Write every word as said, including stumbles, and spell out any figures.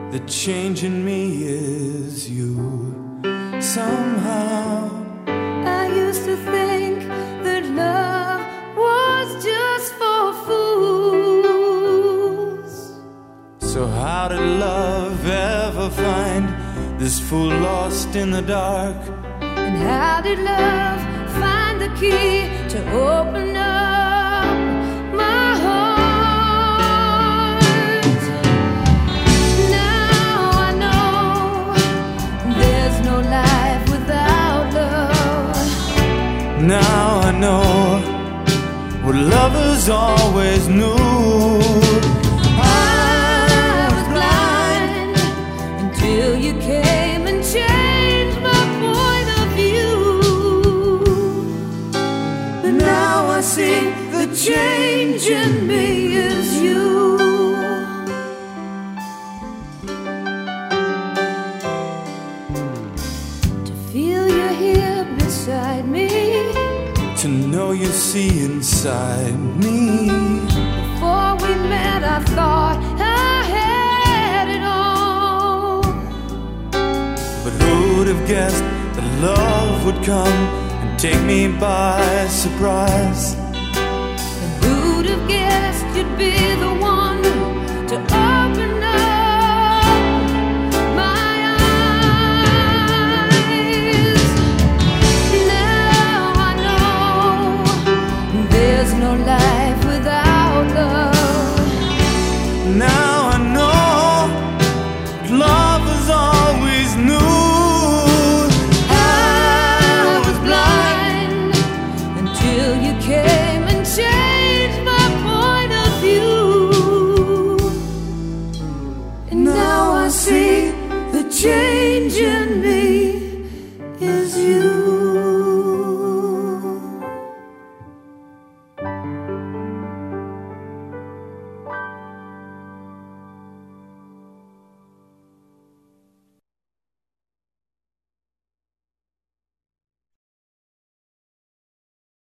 the change in me is you. Somehow I used to think that love was just for fools. So how did love ever find this fool lost in the dark? And how did love find the key to open up my heart? Now I know there's no life without love. Now I know what lovers always knew. I was blind until you came and changed my point of view. But now I see the change in me is you. To feel you here beside me, To know you see inside me. before we met I thought I had it all. But who'd have guessed that love would come and take me by surprise? And who'd have guessed you'd be the one to open up my eyes? Now I know there's no life without love. Now I know lovers always knew. I was blind until you came and changed my point of view. And now I see the change in